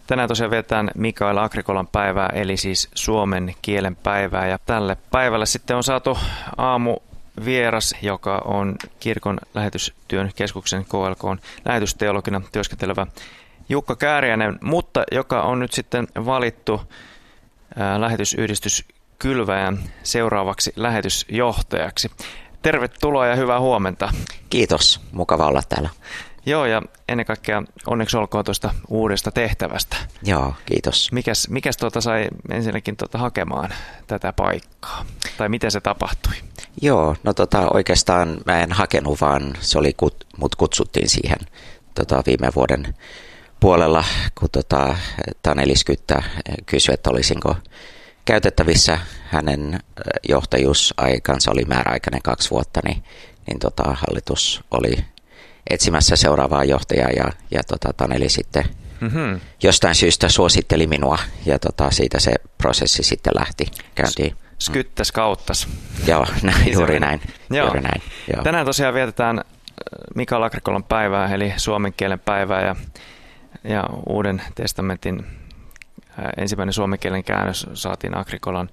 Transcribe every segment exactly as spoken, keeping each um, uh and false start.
Tänään tosiaan vietetään Mikael Agricolan päivää, eli siis suomen kielen päivää. Ja tälle päivälle sitten on saatu aamuvieras, joka on Kirkon lähetystyön keskuksen K L K:n lähetysteologina työskentelevä Jukka Kääriäinen, mutta joka on nyt sitten valittu ää, lähetysyhdistys Kylväjän seuraavaksi lähetysjohtajaksi. Tervetuloa ja hyvää huomenta. Kiitos, mukava olla täällä. Joo, ja ennen kaikkea onneksi olkoon tuosta uudesta tehtävästä. Joo, kiitos. Mikäs, mikäs tuota sai ensinnäkin tuota hakemaan tätä paikkaa? Tai miten se tapahtui? Joo, no tota, oikeastaan mä en hakenut, vaan se oli, kut, mut kutsuttiin siihen tota, viime vuoden puolella, kun tota, Taneli Skyttä kysyi, että olisinko käytettävissä. Hänen johtajuusaikansa oli määräaikainen kaksi vuotta, niin, niin tota, hallitus oli etsimässä seuraavaa johtajaa ja, ja tota, Taneli sitten mm-hmm. jostain syystä suositteli minua ja tota, siitä se prosessi sitten lähti käyntiin. Skyttäs kauttas. Joo, näin, juuri näin. Joo. Juuri näin joo. Tänään tosiaan vietetään Mikael Agricolan päivää, eli suomen kielen päivää ja, ja Uuden testamentin ensimmäinen suomenkielinen käännös saatiin Agricolan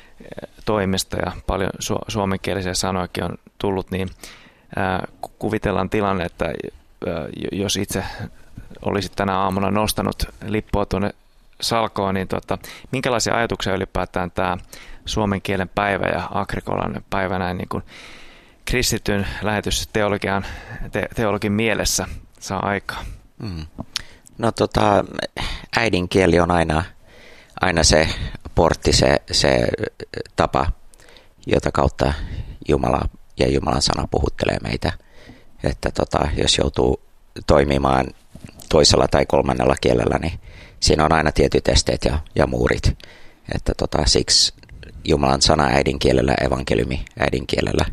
toimesta ja paljon su- suomenkielisiä sanojakin on tullut, niin ää, kuvitellaan tilanne, että ää, jos itse olisit tänä aamuna nostanut lippua tuonne salkoon, niin tuota, minkälaisia ajatuksia ylipäätään tämä suomen kielen päivä ja Agricolan päivä näin niin kuin kristityn lähetysteologian te- teologin mielessä saa aikaa? Mm. No tota, äidinkieli on aina, aina se portti, se, se tapa, jota kautta Jumala ja Jumalan sana puhuttelee meitä. Että tota, jos joutuu toimimaan toisella tai kolmannella kielellä, niin siinä on aina tietyt esteet ja, ja muurit. Että tota, siksi Jumalan sana äidinkielellä, evankeliumi äidinkielellä,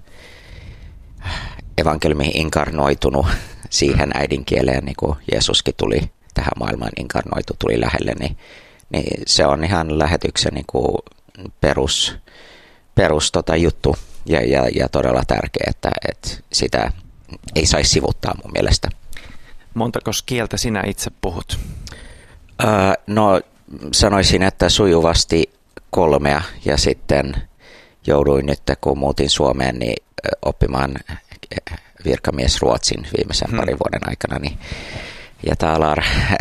evankeliumi inkarnoitunut siihen äidinkieleen, niin kuin Jeesuskin tuli tähän maailmaan inkarnoitu, tuli lähelle, niin, niin se on ihan lähetyksen niin kuin perus, perus tota juttu ja, ja, ja todella tärkeä, että, että sitä ei saisi sivuttaa mun mielestä. Montako kieltä sinä itse puhut? Öö, no sanoisin, että sujuvasti kolmea ja sitten jouduin nyt, kun muutin Suomeen, niin oppimaan virkamies ruotsin viimeisen hmm. parin vuoden aikana, niin ja talar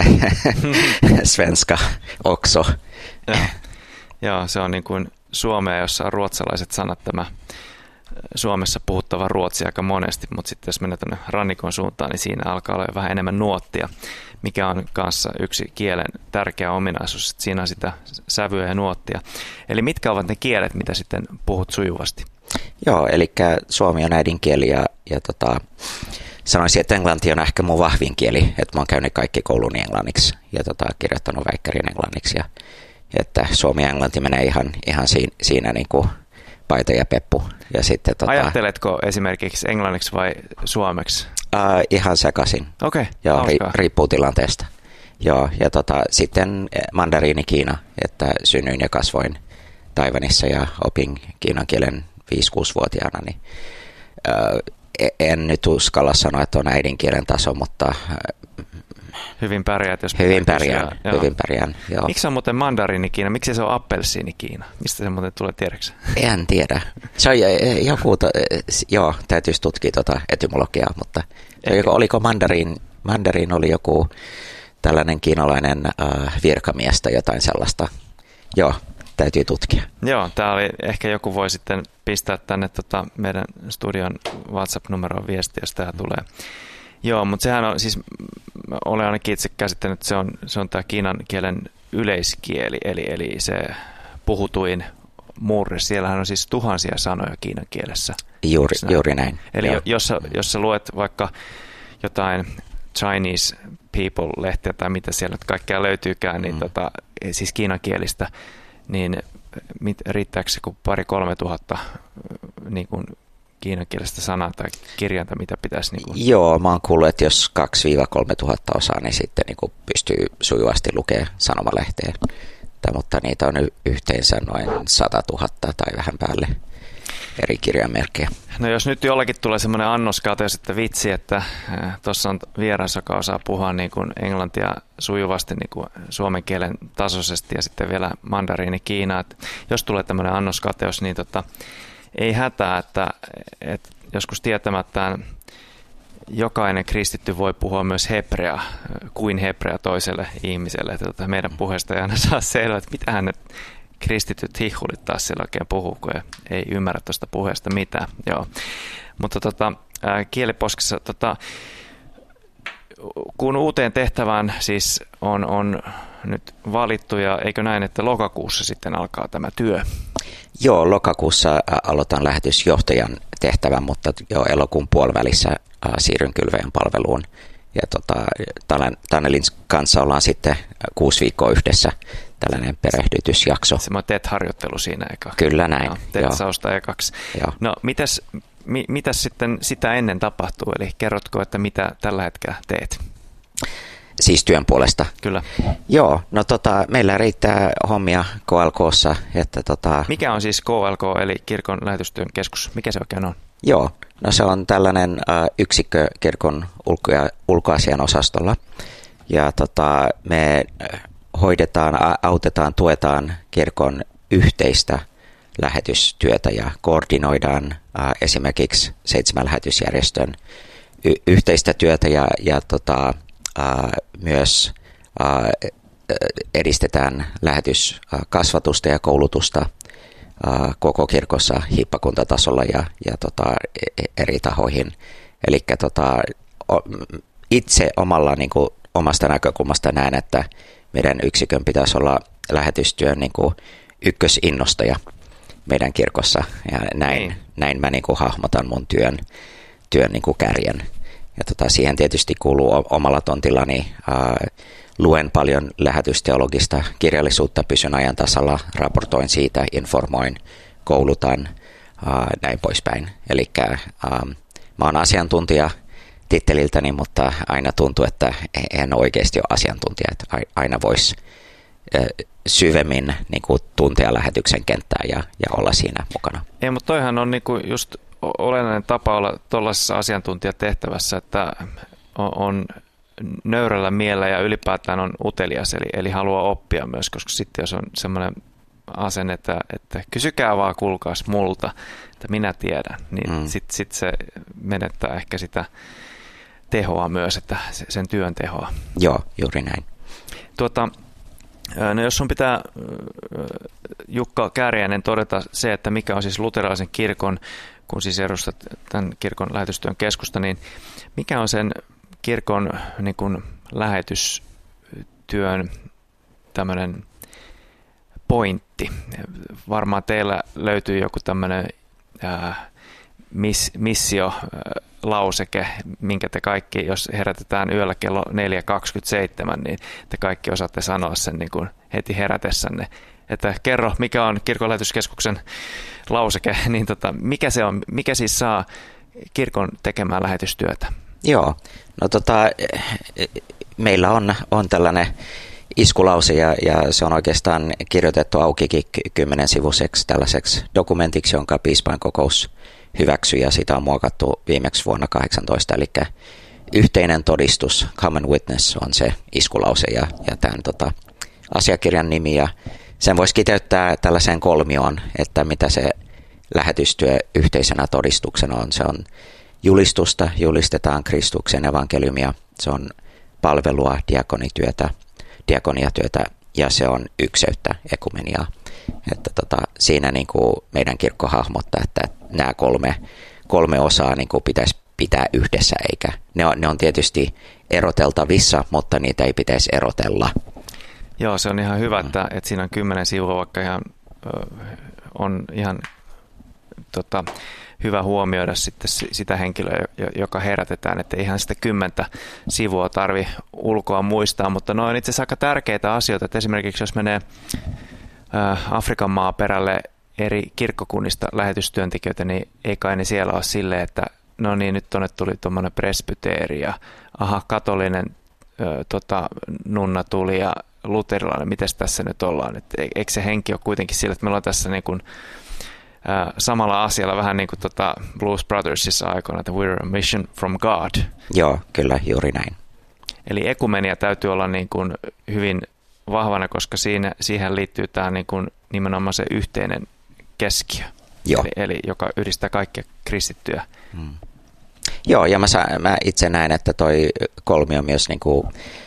svenska också. Joo. Joo, se on niin kuin suomea, jossa on ruotsalaiset sanat, tämä Suomessa puhuttava ruotsi aika monesti, mutta sitten jos mennään tuonne rannikon suuntaan, niin siinä alkaa olla vähän enemmän nuottia, mikä on kanssa yksi kielen tärkeä ominaisuus, että siinä on sitä sävyä ja nuottia. Eli mitkä ovat ne kielet, mitä sitten puhut sujuvasti? Joo, eli suomi on äidinkieli ja, ja tota, sanoisin, että englanti on ehkä mun vahvin kieli, että mä oon käynyt kaikki kouluni englanniksi ja tota, kirjoittanut väikkärin englanniksi ja että suomi ja englanti menee ihan, ihan siinä, siinä niin kuin paita ja peppu. Ja sitten, tota, ajatteletko esimerkiksi englanniksi vai suomeksi? Uh, ihan sekaisin. Okei, okay, ri, riippuu tilanteesta. Joo, ja tota, sitten mandariini Kiina, että synnyin ja kasvoin Taiwanissa ja opin kiinan kielen viisi-kuusi-vuotiaana, niin uh, en nyt uskalla sanoa, että on äidinkielen taso, mutta hyvin pärjäät, jos hyvin pärjään, kysyä, hyvin pärjään, joo. Miksi se on muuten mandariini Kiina? Miksi se on appelsiini Kiina? Mistä se muuten tulee tiedeksi? En tiedä. Se on joku, joo, täytyisi tutkia tuota etymologiaa, mutta joku, oliko mandariin, mandariin oli joku tällainen kiinalainen äh, virkamies tai jotain sellaista. Joo, täytyy tutkia. Joo, tämä oli, ehkä joku voi sitten pistää tänne tota, meidän studion WhatsApp-numeroon viesti, jos tämä tulee. Joo, mutta sehän on, siis olen ainakin itse käsittänyt, että se on, se on tämä kiinan kielen yleiskieli, eli, eli se puhutuin murre. Siellähän on siis tuhansia sanoja kiinan kielessä. Juuri, juuri näin. Eli Joo. jos, jos sä luet vaikka jotain Chinese People-lehteä tai mitä siellä nyt kaikkea löytyykään, niin mm. tota, siis kiinan kielistä, niin mit, riittääkö se kuin pari-kolme tuhatta niin kuin kiinan kielestä sanaa tai kirjainta, mitä pitäisi? Niin kuin... Joo, mä oon kuullut, että jos kaksi-kolme tuhatta osaa, niin sitten niin kuin pystyy sujuvasti lukemaan sanomalehteen. Tai, mutta niitä on yhteensä noin sata tuhatta tai vähän päälle. eri kirjamerkkejä. No jos nyt jollakin tulee semmoinen annoskate, että vitsi, että tuossa on vieras, joka osaa puhua niin kuin englantia sujuvasti niin kuin suomen kielen tasoisesti ja sitten vielä mandariini Kiinaa. Että jos tulee tämmöinen annoskateus, niin tota, ei hätää, että, että joskus tietämättään jokainen kristitty voi puhua myös hebreaa kuin hebrea toiselle ihmiselle. Että tota, meidän puheesta ei aina saa selvää, että mitähän ne kristityt hihhulit taas siellä oikein puhuu, kun ei ymmärrä tuosta puheesta mitään. Joo. Mutta tota, kieliposkessa, tota, kun uuteen tehtävään siis on, on nyt valittu, ja eikö näin, että lokakuussa sitten alkaa tämä työ? Joo, lokakuussa aloitan lähetysjohtajan tehtävän, mutta jo elokuun puolivälissä siirryn kylväjän palveluun. Ja tota, Tanelin kanssa ollaan sitten kuusi viikkoa yhdessä, tällainen perehdytysjakso. Semmoinen T E T-harjoittelu siinä eka. Kyllä näin. No, T E T-sausta ekaksi. Joo. No mitäs, mi, mitäs sitten sitä ennen tapahtuu? Eli kerrotko, että mitä tällä hetkellä teet? Siis työn puolesta? Kyllä. Joo, no tota, meillä riittää hommia K L K:ssa. Että tota... Mikä on siis K L K, eli kirkon lähetystyön keskus? Mikä se oikein on? Joo, no se on tällainen äh, yksikkö kirkon ulko- ja ulkoasian osastolla. Ja tota, me hoidetaan, autetaan, tuetaan kirkon yhteistä lähetystyötä ja koordinoidaan äh, esimerkiksi seitsemän lähetysjärjestön y- yhteistä työtä ja, ja tota, äh, myös äh, edistetään lähetyskasvatusta ja koulutusta äh, koko kirkossa hiippakuntatasolla ja, ja tota, eri tahoihin. Eli tota, itse omalla niin kuin, omasta näkökulmasta näen, että meidän yksikön pitäisi olla lähetystyön niin kuin ykkösinnostaja meidän kirkossa. Ja näin, niin. näin mä niin kuin hahmotan mun työn, työn niin kuin kärjen. Ja tota, siihen tietysti kuuluu omalla tontillani. Ää, luen paljon lähetysteologista kirjallisuutta, pysyn ajan tasalla, raportoin siitä, informoin, koulutan, ää, näin poispäin. Eli mä oon asiantuntija titteliltäni, mutta aina tuntuu, että en oikeasti ole asiantuntija, että aina voisi syvemmin niin kuin tuntea lähetyksen kenttää ja, ja olla siinä mukana. Ei, mutta toihan on niin kuin just olennainen tapa olla tuollaisessa asiantuntijatehtävässä, että on nöyrällä mielellä ja ylipäätään on utelias, eli, eli haluaa oppia myös, koska sitten jos on semmoinen asenne, että, että kysykää vaan kuulkaas multa, että minä tiedän, niin mm. sitten sit se menettää ehkä sitä tehoa myös, että sen työn tehoa. Joo, juuri näin. Tuota, no jos sun pitää, Jukka Kääriäinen, todeta se, että mikä on siis luterilaisen kirkon, kun siis edustat tämän kirkon lähetystyön keskusta, niin mikä on sen kirkon niin kuin lähetystyön tämmöinen pointti? Varmaan teillä löytyy joku tämmöinen ää, miss, missio-lauseke, minkä te kaikki, jos herätetään yöllä kello neljä kaksikymmentäseitsemän, niin te kaikki osaatte sanoa sen niin kuin heti herätessänne. Että kerro, mikä on kirkon lähetyskeskuksen lauseke, niin tota, mikä se on, mikä siis saa kirkon tekemään lähetystyötä? Joo, no tota, meillä on, on tällainen iskulause ja, ja se on oikeastaan kirjoitettu aukikin kymmenen sivuiseksi tällaiseksi dokumentiksi, jonka piispainkokous hyväksyi ja sitä on muokattu viimeksi vuonna kahdeksantoista, eli yhteinen todistus, common witness on se iskulause ja, ja tämän tota, asiakirjan nimi ja sen voisi kiteyttää tällaiseen kolmioon, että mitä se lähetystyö yhteisenä todistuksena on. Se on julistusta, julistetaan Kristuksen evankeliumia, se on palvelua, diakonityötä, diakoniatyötä ja se on ykseyttä, ekumeniaa. Että tota, siinä niin kuin meidän kirkko hahmottaa, että nämä kolme, kolme osaa niin kuin pitäisi pitää yhdessä, eikä ne on, ne on tietysti eroteltavissa, mutta niitä ei pitäisi erotella. Joo, se on ihan hyvä, että, että siinä on kymmenen sivua, vaikka ihan, on ihan tota, hyvä huomioida sitten sitä henkilöä, joka herätetään, että ihan sitä kymmentä sivua tarvi ulkoa muistaa, mutta ne on itse asiassa aika tärkeitä asioita, että esimerkiksi jos menee Afrikan maaperälle eri kirkkokunnista lähetystyöntekijöitä, niin ei kai ne siellä ole silleen, että no niin, nyt tuonne tuli tuommoinen presbyteeri ja aha, katolinen ö, tota, nunna tuli ja luterilainen, miten tässä nyt ollaan, että eikö se henki ole kuitenkin sillä, että meillä on tässä niin kuin samalla asialla, vähän niin kuin tota Blues Brothersissa aikoina, että we're a mission from God. Joo, kyllä, juuri näin. Eli ekumenia täytyy olla niin kuin hyvin vahvana, koska siinä, siihen liittyy tämä niin kuin nimenomaan se yhteinen keskiö, Joo. Eli, eli joka yhdistää kaikkia kristittyjä. Hmm. Joo, ja mä, mä itse näen, että toi kolmio myös niin kuin,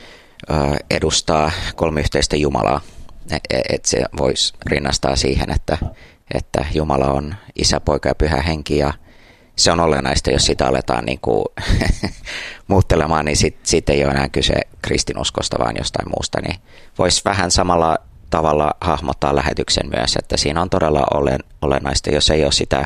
uh, edustaa kolmiyhteistä Jumalaa, että se voisi rinnastaa siihen, että, että Jumala on Isä, Poika ja Pyhä Henki, ja se on olennaista, jos sitä aletaan niin kuin muuttelemaan, niin sitten sit ei ole enää kyse kristinuskosta, vaan jostain muusta. Niin voisi vähän samalla tavalla hahmottaa lähetyksen myös, että siinä on todella olen, olennaista, jos ei ole sitä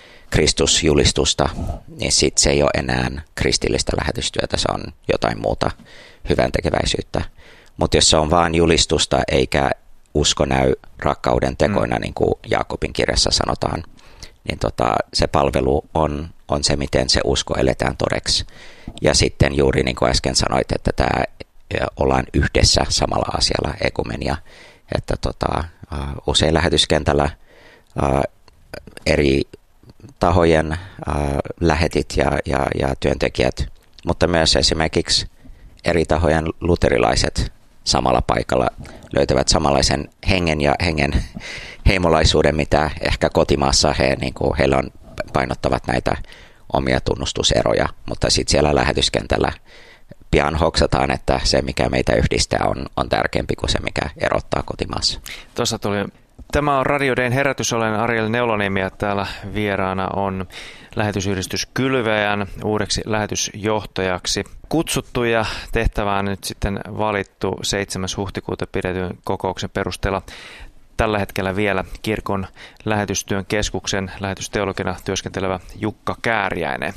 Kristusjulistusta, niin sitten se ei ole enää kristillistä lähetystyötä, se on jotain muuta hyväntekeväisyyttä. Mutta jos se on vain julistusta eikä usko näy rakkauden tekoina, mm. niin kuin Jaakobin kirjassa sanotaan, niin tota, se palvelu on, on se, miten se usko eletään todeksi. Ja sitten juuri niin kuin äsken sanoit, että tämä ollaan yhdessä samalla asialla, ekumenia, että tota, uh, usein lähetyskentällä uh, eri tahojen uh, lähetit ja, ja, ja työntekijät, mutta myös esimerkiksi eri tahojen luterilaiset samalla paikalla löytävät samanlaisen hengen ja hengen heimolaisuuden, mitä ehkä kotimaassa he, niin kuin, heillä on, painottavat näitä omia tunnustuseroja, mutta sitten siellä lähetyskentällä pian hoksataan, että se, mikä meitä yhdistää, on, on tärkeämpi kuin se, mikä erottaa kotimaassa. Tuossa tuli. Tämä on Radio Dayn herätys, olen Ariel Neuloniemi ja täällä vieraana on lähetysyhdistys Kylväjän uudeksi lähetysjohtajaksi kutsuttu ja tehtävään nyt sitten valittu seitsemäs huhtikuuta pidetyn kokouksen perusteella tällä hetkellä vielä kirkon lähetystyön keskuksen lähetysteologina työskentelevä Jukka Kääriäinen.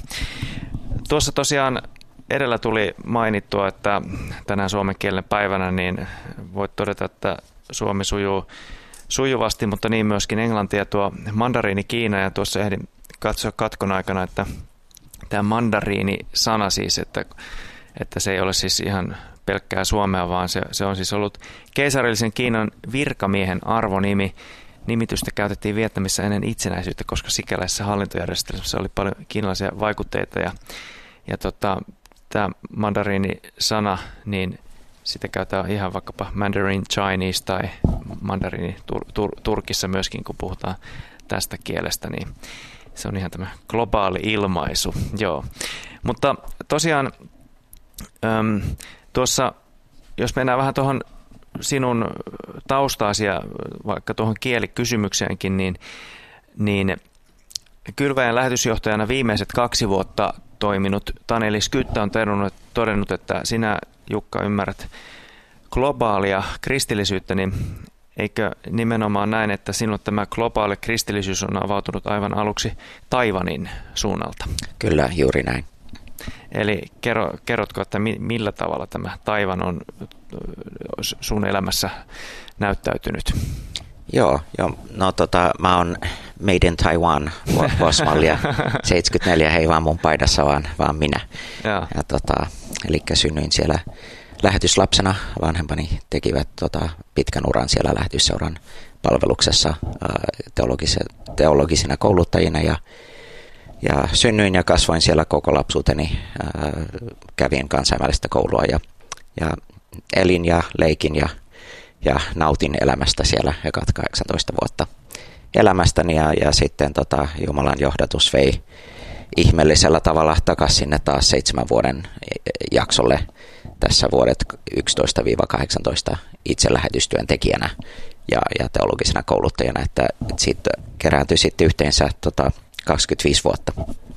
Tuossa tosiaan edellä tuli mainittua, että tänään suomen kielen päivänä niin voit todeta, että suomi sujuu sujuvasti, mutta niin myöskin englanti ja tuo mandariini Kiina, ja tuossa ehdin katsoa katkon aikana, että tämä mandariini-sana siis, että, että se ei ole siis ihan pelkkää suomea, vaan se, se on siis ollut keisarillisen Kiinan virkamiehen arvonimi. Nimitystä käytettiin Vietnamissa ennen itsenäisyyttä, koska sikäläisessä hallintojärjestelmässä oli paljon kiinalaisia vaikutteita, ja, ja tota, tämä mandariini-sana, niin sitä käytetään ihan vaikkapa Mandarin Chinese tai mandariini tur- tur- Turkissa myöskin, kun puhutaan tästä kielestä, niin se on ihan tämä globaali ilmaisu. Joo. Mutta tosiaan äm, tuossa, jos mennään vähän tuohon sinun taustaasi ja vaikka tuohon kielikysymykseenkin, niin, niin Kylväjän lähetysjohtajana viimeiset kaksi vuotta toiminut Taneli Skyttä on todennut, todennut, että sinä, Jukka, ymmärrät globaalia kristillisyyttä, niin eikö nimenomaan näin, että sinulle tämä globaali kristillisyys on avautunut aivan aluksi Taiwanin suunnalta? Kyllä, juuri näin. Eli kerro, kerrotko, että millä tavalla tämä Taiwan on sun elämässä näyttäytynyt? Joo, joo. No tota, mä oon Made in Taiwan vuosimallia seitsemänkymmentäneljä, ei vaan mun paidassa, vaan, vaan minä. Ja. Ja tota, eli synnyin siellä lähetyslapsena. Vanhempani tekivät tota, pitkän uran siellä lähetysseuran palveluksessa teologis- teologisina kouluttajina, ja, ja synnyin ja kasvoin siellä koko lapsuuteni. Ää, kävin kansainvälistä koulua ja, ja elin ja leikin ja ja nautin elämästä siellä ekat kahdeksantoista vuotta elämästäni, ja, ja sitten tota, Jumalan johdatus vei ihmeellisellä tavalla takaisin sinne taas seitsemän vuoden jaksolle tässä vuodet yksitoista kahdeksantoista itse lähetystyön tekijänä ja, ja teologisena kouluttajana, että, että siitä kerääntyi sitten yhteensä tota, kaksikymmentäviisi vuotta.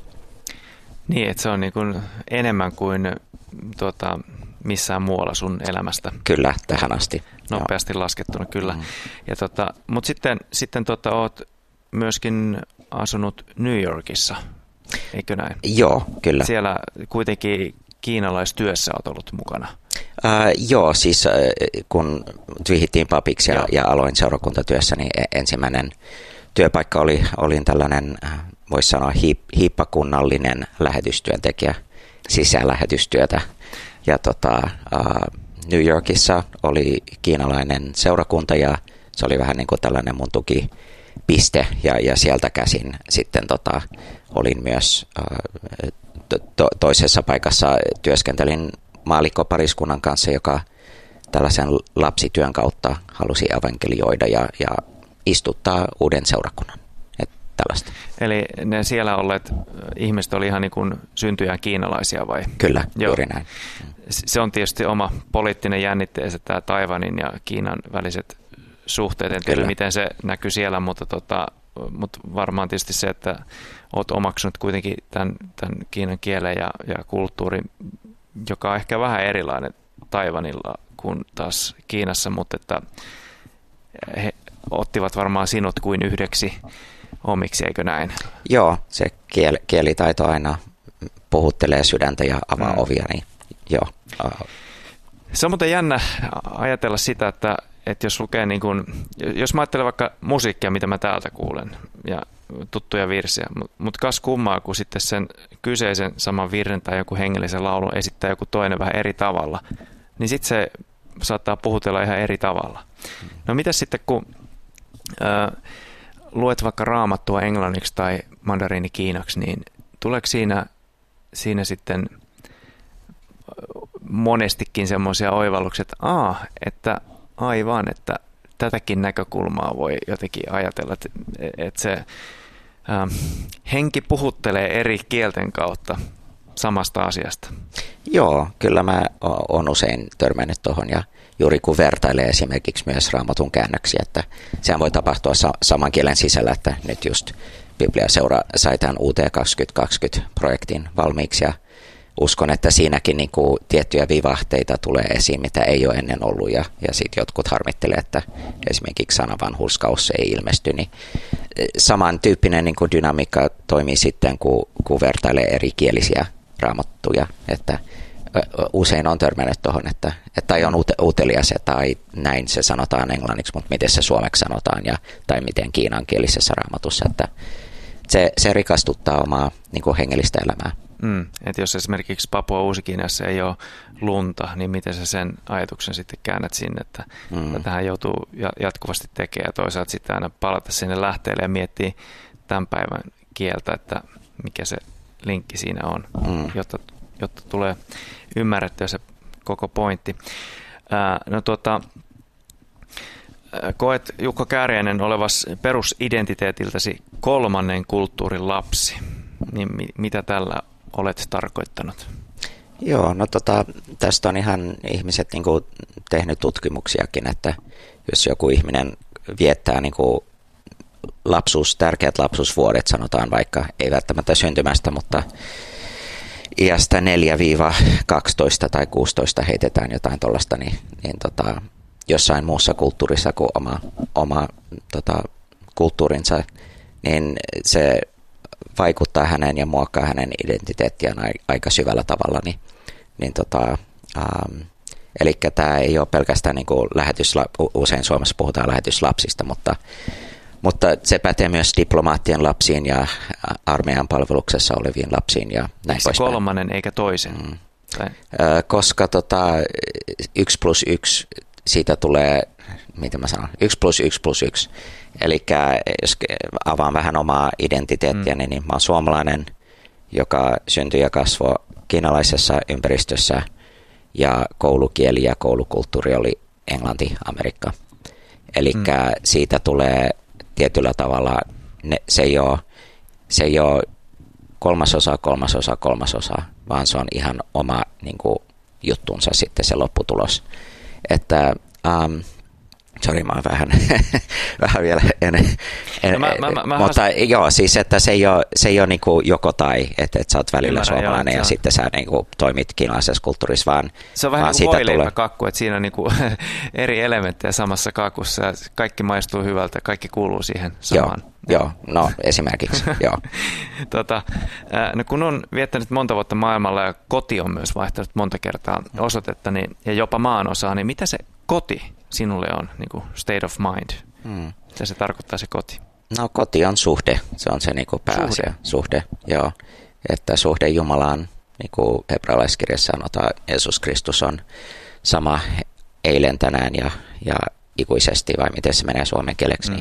Niin, että se on niin kuin enemmän kuin tuota, missään muualla sun elämästä. Kyllä, tähän asti. Nopeasti Joo. laskettuna, kyllä. Mm. Ja tota, mutta sitten, sitten tota, oot myöskin asunut New Yorkissa, eikö näin? Joo, kyllä. Siellä kuitenkin kiinalaistyössä olet ollut mukana. Uh, joo, siis uh, kun vihittiin papiksi ja, ja aloin seurakuntatyössä, niin ensimmäinen työpaikka oli, olin tällainen, voisi sanoa, hiip, hiippakunnallinen lähetystyöntekijä, sisälähetystyötä. Ja tota, uh, New Yorkissa oli kiinalainen seurakunta, ja se oli vähän niin kuin tällainen mun tuki, piste ja, ja sieltä käsin sitten tota, olin myös to, to, toisessa paikassa työskentelin maallikkopariskunnan kanssa, joka tällaisen lapsityön kautta halusi evankelioida ja, ja istuttaa uuden seurakunnan. Että tällaista. Eli ne siellä olleet ihmiset oli ihan niin kuin syntyjään kiinalaisia vai? Kyllä, Joo. juuri näin. Se on tietysti oma poliittinen jännitteensä, tämä Taiwanin ja Kiinan väliset suhteet. En tiedä, miten se näkyy siellä, mutta, tota, mutta varmaan tietysti se, että olet omaksunut kuitenkin tämän, tämän Kiinan kielen ja, ja kulttuurin, joka on ehkä vähän erilainen Taiwanilla kuin taas Kiinassa, mutta että he ottivat varmaan sinut kuin yhdeksi omiksi, eikö näin? Joo, se kiel, kielitaito aina puhuttelee sydäntä ja avaa mm. ovia, niin joo. Se on muuten jännä ajatella sitä, että, että jos lukee niin kuin, jos mä ajattelen vaikka musiikkia, mitä mä täältä kuulen, ja tuttuja virsiä, mutta mut kas kummaa, kun sitten sen kyseisen saman virren tai joku hengellisen laulun esittää joku toinen vähän eri tavalla, niin sitten se saattaa puhutella ihan eri tavalla. No mitäs sitten, kun ää, luet vaikka raamattua englanniksi tai mandariini kiinaksi, niin tuleeko siinä, siinä sitten monestikin semmoisia oivalluksia, että, Aa, että aivan, että tätäkin näkökulmaa voi jotenkin ajatella, että, että se ää, henki puhuttelee eri kielten kautta samasta asiasta. Joo, kyllä mä oon usein törmännyt tuohon ja juuri kun vertailee esimerkiksi myös Raamatun käännöksiä, että sehän voi tapahtua sa- saman kielen sisällä, että nyt just Biblia-seura sai tämän U T kaksituhattakaksikymmentä-projektin valmiiksi ja uskon, että siinäkin niin kuin tiettyjä vivahteita tulee esiin, mitä ei ole ennen ollut ja, ja sitten jotkut harmittelee, että esimerkiksi sana vanhurskaus ei ilmesty, niin samantyyppinen niin kuin dynamiikka toimii sitten, kun, kun vertailee erikielisiä raamattuja, että usein on törmännyt tuohon, että, että tai on utelias tai näin se sanotaan englanniksi, mutta miten se suomeksi sanotaan ja, tai miten kiinankielisessä raamatussa, että se, se rikastuttaa omaa niin kuin hengellistä elämää. Mm, että jos esimerkiksi Papua Uusikiinassa ei ole lunta, niin miten sä sen ajatuksen sitten käännät sinne, että mm. tätähän joutuu jatkuvasti tekemään ja toisaalta sitten aina palata sinne lähteelle ja miettiä tämän päivän kieltä, että mikä se linkki siinä on, mm. jotta, jotta tulee ymmärrettyä se koko pointti. Ää, no tuota, koet Jukka Kääriäinen olevas perusidentiteetiltäsi kolmannen kulttuurin lapsi, niin mi- mitä tällä olet tarkoittanut? Joo, no tota, tästä on ihan ihmiset niin kuin tehnyt tutkimuksiakin, että jos joku ihminen viettää niin kuin lapsuus, tärkeät lapsuusvuodet, sanotaan vaikka, ei välttämättä syntymästä, mutta iästä neljä kaksitoista tai kuusitoista heitetään jotain tuollaista, niin, niin tota, jossain muussa kulttuurissa kuin oma, oma tota, kulttuurinsa, niin se vaikuttaa häneen ja muokkaa hänen identiteettiään aika syvällä tavalla. Niin, niin tota, ähm, eli tämä ei ole pelkästään niin kuin lähetysla- usein Suomessa puhutaan lähetyslapsista, mutta, mutta se pätee myös diplomaattien lapsiin ja armeijan palveluksessa oleviin lapsiin ja näin poispäin. Se kolmannen eikä toisen? Mm. Koska tota, yksi plus yksi, siitä tulee, miten mä sanon, yksi plus yksi plus yksi. Eli jos avaan vähän omaa identiteettiäni, mm. niin mä oon suomalainen, joka syntyi ja kasvoi kiinalaisessa ympäristössä ja koulukieli ja koulukulttuuri oli Englanti, Amerikka. Eli mm. siitä tulee tietyllä tavalla, ne, se, ei ole, se ei ole kolmasosa, kolmasosa, kolmasosa, vaan se on ihan oma niin kuin, juttunsa sitten se lopputulos. Että um, sori, mä oon vähän, vähän vielä en, en, no mä, mä, mä, mä mutta has... joo, siis että se ei ole, se ei ole niin kuin joko tai, että, että sä oot välillä Ymmärrän, suomalainen joo, ja sitten sä niin kuin toimit kiinalaisessa kulttuurissa, vaan se on vähän niin kuin voileipäkakku, että siinä on niin kuin eri elementtejä samassa kakussa ja kaikki maistuu hyvältä, kaikki kuuluu siihen samaan. Joo. Joo, no esimerkiksi, joo. tota, no kun on viettänyt monta vuotta maailmalla ja koti on myös vaihtanut monta kertaa osoitetta niin, ja jopa maanosaa, niin mitä se koti sinulle on, niin kuin state of mind? Hmm. Mitä se tarkoittaa se koti? No koti on suhde, se on se niin kuin pääasia, suhde. suhde, joo. Että suhde Jumalaan, niin kuin hebrealaiskirjassa sanotaan, Jeesus Kristus on sama eilen, tänään ja, ja ikuisesti, vai miten se menee suomen kieleksi, hmm. niin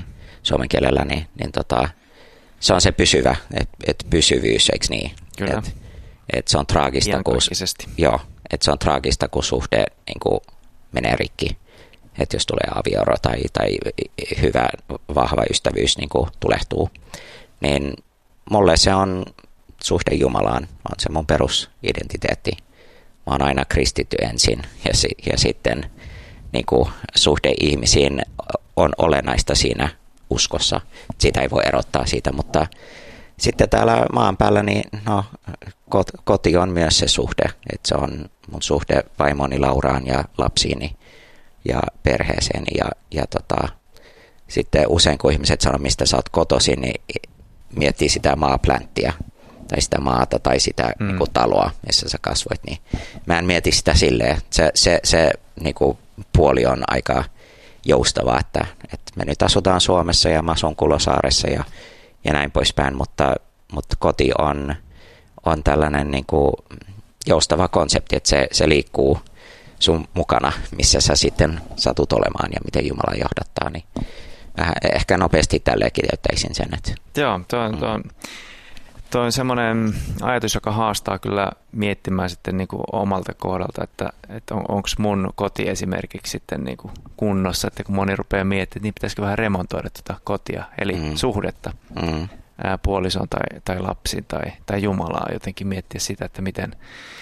suomen kielellä, niin, niin tota, se on se pysyvä, että et pysyvyys, eikö niin? Kyllä. Et, et se on traagista, kun, joo, et se on traagista, kun suhde niin kuin menee rikki. Että jos tulee avioero tai, tai hyvä, vahva ystävyys niin kuin tulehtuu, niin mulle se on suhde Jumalaan, on se mun perusidentiteetti. Mä oon aina kristitty ensin ja, ja sitten niin kuin suhde ihmisiin on olennaista siinä uskossa. Sitä ei voi erottaa siitä, mutta sitten täällä maan päällä niin no, koti on myös se suhde. Että se on mun suhde vaimoni Lauraan ja lapsiini ja perheeseen. Ja, ja tota, sitten usein kun ihmiset sanoo, mistä sä oot kotoisin, niin miettii sitä maaplänttiä tai sitä maata tai sitä mm. niin kuin taloa, missä sä kasvoit. Niin mä en mieti sitä silleen. Se, se, se niin kuin puoli on aika joustavaa, että, että me nyt asutaan Suomessa ja mä asun Kulosaaressa ja, ja näin poispäin, mutta, mutta koti on, on tällainen niin kuin joustava konsepti, että se, se liikkuu sun mukana, missä sä sitten satut olemaan ja miten Jumala johdattaa, niin vähän ehkä nopeasti tälleen kiteyttäisin sen. Että. Joo, tuo on, tuo on, tuo on semmoinen ajatus, joka haastaa kyllä miettimään sitten niin kuin omalta kohdalta, että, että on, onko mun koti esimerkiksi sitten niin kuin kunnossa, että kun moni rupeaa miettimään, että niin pitäisikö vähän remontoida tuota kotia, eli mm. suhdetta mm. ää, puolisoon tai, tai lapsiin tai, tai Jumalaa, jotenkin miettiä sitä, että miten,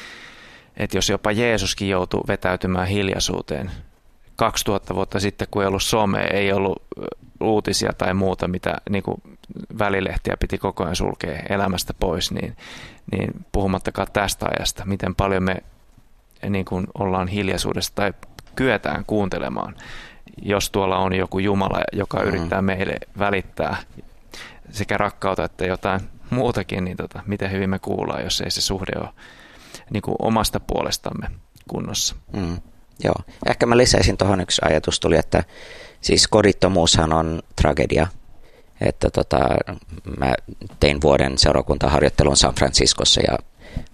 että jos jopa Jeesuskin joutuu vetäytymään hiljaisuuteen, kaksituhatta vuotta sitten, kun ei ollut somea, ei ollut uutisia tai muuta, mitä niin kuin välilehtiä piti koko ajan sulkea elämästä pois, niin, niin puhumattakaan tästä ajasta, miten paljon me niin kuin ollaan hiljaisuudessa tai kyetään kuuntelemaan, jos tuolla on joku Jumala, joka mm-hmm. yrittää meille välittää sekä rakkautta että jotain muutakin, niin tota, miten hyvin me kuullaan, jos ei se suhde ole niin kuin omasta puolestamme kunnossa. Mm. Joo, ehkä mä lisäisin tuohon yksi ajatus tuli, että siis kodittomuushan on tragedia, että tota, mä tein vuoden seurakuntaharjoittelun San Franciscossa ja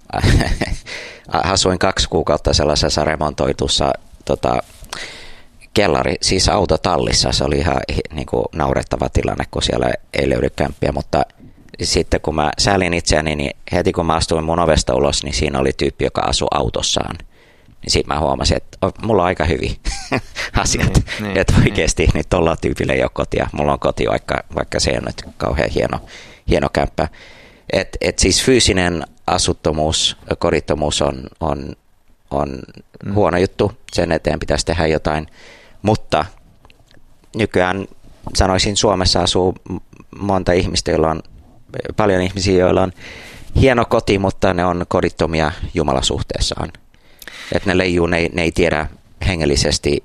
asuin kaksi kuukautta sellaisessa remontoitussa tota, kellari, siis autotallissa, se oli ihan niin kuin naurettava tilanne, kun siellä ei löydy kämppiä, mutta sitten kun mä säälin itseäni, niin heti kun mä astuin mun ovesta ulos, niin siinä oli tyyppi, joka asui autossaan. Niin sitten mä huomasin, että mulla on aika hyvin asiat, niin, niin, että oikeasti niin. Nyt tuolla tyypillä ei ole kotia. Mulla on koti, vaikka, vaikka se ei ole nyt kauhean hieno, hieno kämppä. Et, et siis fyysinen asuttomuus, kodittomuus on, on, on mm. huono juttu. Sen eteen pitäisi tehdä jotain. Mutta nykyään sanoisin, Suomessa asuu monta ihmistä, joilla on paljon ihmisiä, joilla on hieno koti, mutta ne on kodittomia jumalasuhteessaan. Että ne leijuu, ne, ne ei tiedä hengellisesti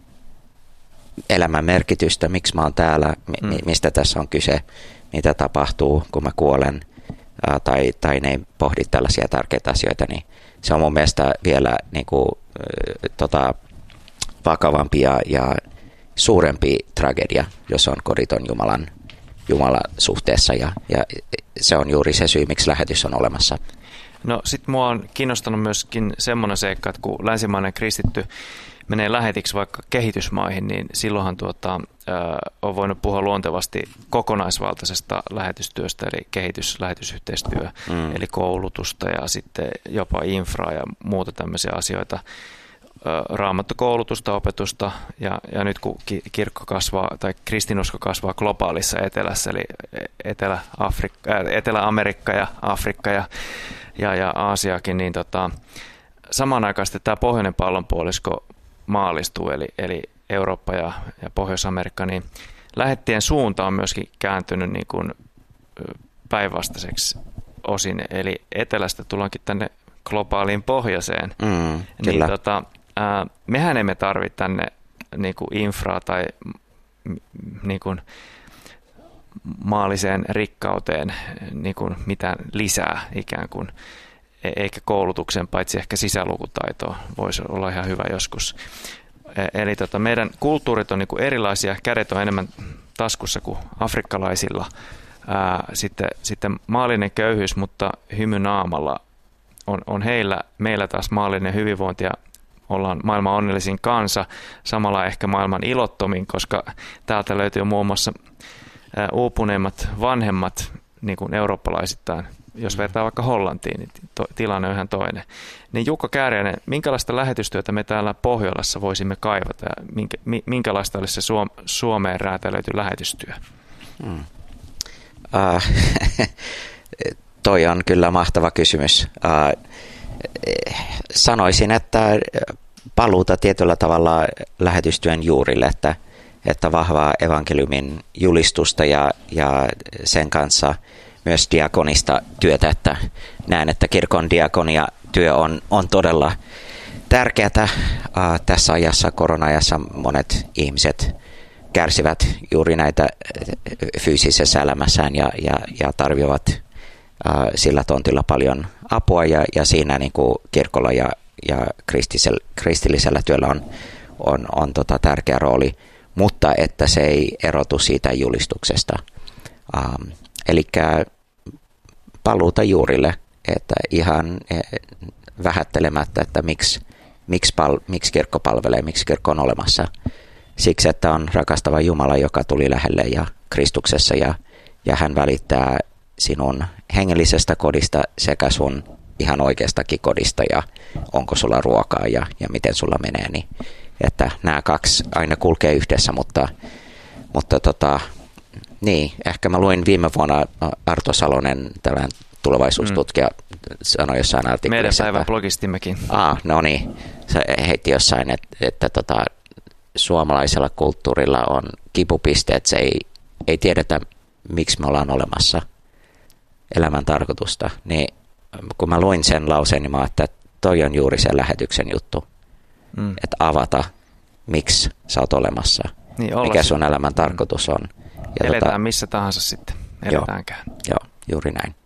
elämän merkitystä, miksi mä oon täällä, mi, mm. mistä tässä on kyse, mitä tapahtuu, kun mä kuolen, ää, tai, tai ne ei pohdi tällaisia tärkeitä asioita, niin se on mun mielestä vielä niin kuin, ä, tota, vakavampi ja, ja suurempi tragedia, jos on koditon Jumalan, Jumalan suhteessa, ja, ja se on juuri se syy, miksi lähetys on olemassa. No sit mua on kiinnostanut myöskin semmoinen seikka, että kun länsimainen kristitty menee lähetiksi vaikka kehitysmaihin, niin silloinhan tuota, ö, on voinut puhua luontevasti kokonaisvaltaisesta lähetystyöstä, eli kehitys, lähetysyhteistyö, mm. eli koulutusta ja sitten jopa infraa ja muuta tämmöisiä asioita, ö, raamattokoulutusta, opetusta, ja, ja nyt kun kirkko kasvaa tai kristinusko kasvaa globaalissa etelässä, eli Etelä-Afrikka, äh, Etelä-Amerikka ja Afrikka ja ja, ja Aasiakin, niin tota, samanaikaisesti tämä pohjoinen pallonpuolisko maalistuu, eli, eli Eurooppa ja, ja Pohjois-Amerikka, niin lähettien suunta on myöskin kääntynyt niin kuin päinvastaiseksi osin, eli etelästä tullaankin tänne globaaliin pohjoiseen. Mm, niin tota, ää, mehän emme tarvitse tänne niin kuin infraa tai niin kuin maalliseen rikkauteen niin kuin mitään lisää ikään kuin, eikä koulutuksen, paitsi ehkä sisälukutaitoa voisi olla ihan hyvä joskus. Eli tota, meidän kulttuurit on niin kuin erilaisia, kädet on enemmän taskussa kuin afrikkalaisilla. Ää, sitten, sitten maallinen köyhyys, mutta hymy naamalla on, on heillä, meillä taas maallinen hyvinvointi ja ollaan maailman onnellisin kansa, samalla ehkä maailman ilottomin, koska täältä löytyy muun muassa uupuneimmat vanhemmat niin kuin eurooppalaisittain, jos vertaa vaikka Hollantiin, niin to, tilanne on ihan toinen. Niin Jukka Kääriäinen, minkälaista lähetystyötä me täällä Pohjolassa voisimme kaivata ja minkä, minkälaista olisi se Suom, Suomeen räätälöity lähetystyö? Hmm. Uh, toi on kyllä mahtava kysymys. Uh, sanoisin, että paluuta tietyllä tavalla lähetystyön juurille, että, että vahvaa evankeliumin julistusta ja, ja sen kanssa myös diakonista työtä, että näen, että kirkon diakonia työ on, on todella tärkeää. Uh, tässä ajassa, korona-ajassa monet ihmiset kärsivät juuri näitä fyysisessä elämässään ja, ja, ja tarvitsevat uh, sillä tontilla paljon apua ja, ja siinä niin kuin kirkolla ja, ja kristillisellä, kristillisellä työllä on, on, on tota tärkeä rooli, mutta että se ei erotu siitä julistuksesta. Um, eli paluuta juurille, että ihan vähättelemättä, että miksi, miksi, pal, miksi kirkko palvelee, miksi kirkko on olemassa. Siksi, että on rakastava Jumala, joka tuli lähelle ja Kristuksessa ja, ja hän välittää sinun hengellisestä kodista sekä sun ihan oikeastakin kodista ja onko sulla ruokaa ja, ja miten sulla menee. Niin, että nämä kaksi aina kulkee yhdessä, mutta, mutta tota, niin, ehkä mä luin viime vuonna Arto Salonen, tällainen tulevaisuustutkija, mm. sanoi jossain artikkelissa. Meidän päivän blogistimmekin. Ah, no niin, se heitti jossain, että, että tota, suomalaisella kulttuurilla on kipupiste, että se ei, ei tiedetä, miksi me ollaan olemassa, elämän tarkoitusta. Niin kun mä luin sen lauseen, niin mä ajattelin, että toi on juuri sen lähetyksen juttu. Mm. Että avata, miksi sä oot olemassa, niin, mikä sun elämän tarkoitus on. Ja eletään tota, missä tahansa sitten, eletäänkään. Joo, joo, juuri näin.